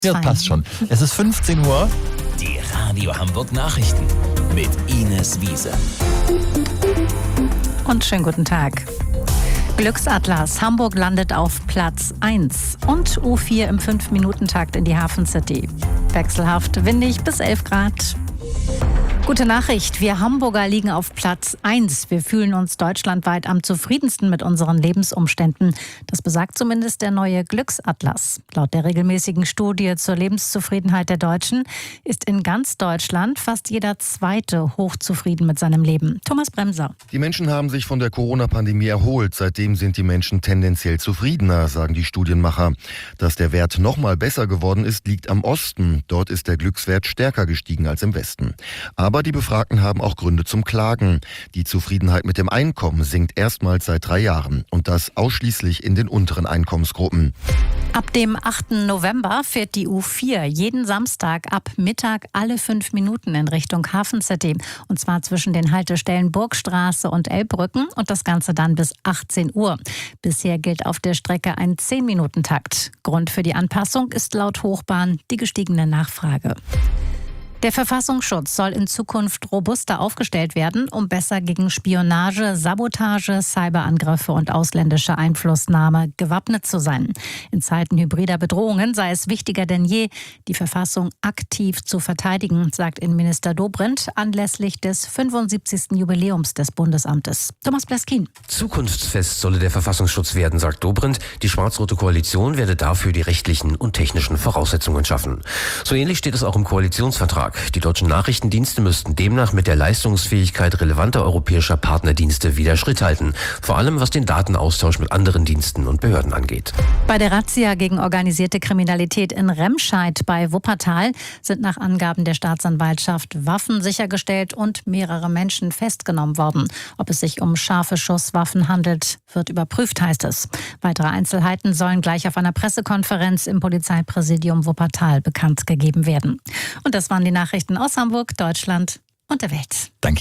Ja, passt schon. Es ist 15 Uhr. Die Radio Hamburg Nachrichten mit Ines Wiese. Und schönen guten Tag. Glücksatlas. Hamburg landet auf Platz 1 und U4 im 5-Minuten-Takt in die Hafen City. Wechselhaft windig bis 11 Grad. Gute Nachricht, wir Hamburger liegen auf Platz 1. Wir fühlen uns deutschlandweit am zufriedensten mit unseren Lebensumständen. Das besagt zumindest der neue Glücksatlas. Laut der regelmäßigen Studie zur Lebenszufriedenheit der Deutschen ist in ganz Deutschland fast jeder Zweite hochzufrieden mit seinem Leben. Thomas Bremser. Die Menschen haben sich von der Corona-Pandemie erholt. Seitdem sind die Menschen tendenziell zufriedener, sagen die Studienmacher. Dass der Wert noch mal besser geworden ist, liegt am Osten. Dort ist der Glückswert stärker gestiegen als im Westen. Aber die Befragten haben auch Gründe zum Klagen. Die Zufriedenheit mit dem Einkommen sinkt erstmals seit 3 Jahren. Und das ausschließlich in den unteren Einkommensgruppen. Ab dem 8. November fährt die U4 jeden Samstag ab Mittag alle 5 Minuten in Richtung Hafen City. Und zwar zwischen den Haltestellen Burgstraße und Elbbrücken und das Ganze dann bis 18 Uhr. Bisher gilt auf der Strecke ein 10-Minuten-Takt. Grund für die Anpassung ist laut Hochbahn die gestiegene Nachfrage. Der Verfassungsschutz soll in Zukunft robuster aufgestellt werden, um besser gegen Spionage, Sabotage, Cyberangriffe und ausländische Einflussnahme gewappnet zu sein. In Zeiten hybrider Bedrohungen sei es wichtiger denn je, die Verfassung aktiv zu verteidigen, sagt Innenminister Dobrindt anlässlich des 75. Jubiläums des Bundesamtes. Thomas Blaskin. Zukunftsfest solle der Verfassungsschutz werden, sagt Dobrindt. Die schwarz-rote Koalition werde dafür die rechtlichen und technischen Voraussetzungen schaffen. So ähnlich steht es auch im Koalitionsvertrag. Die deutschen Nachrichtendienste müssten demnach mit der Leistungsfähigkeit relevanter europäischer Partnerdienste wieder Schritt halten. Vor allem was den Datenaustausch mit anderen Diensten und Behörden angeht. Bei der Razzia gegen organisierte Kriminalität in Remscheid bei Wuppertal sind nach Angaben der Staatsanwaltschaft Waffen sichergestellt und mehrere Menschen festgenommen worden. Ob es sich um scharfe Schusswaffen handelt, wird überprüft, heißt es. Weitere Einzelheiten sollen gleich auf einer Pressekonferenz im Polizeipräsidium Wuppertal bekannt gegeben werden. Und das waren die Nachrichten aus Hamburg, Deutschland und der Welt. Danke.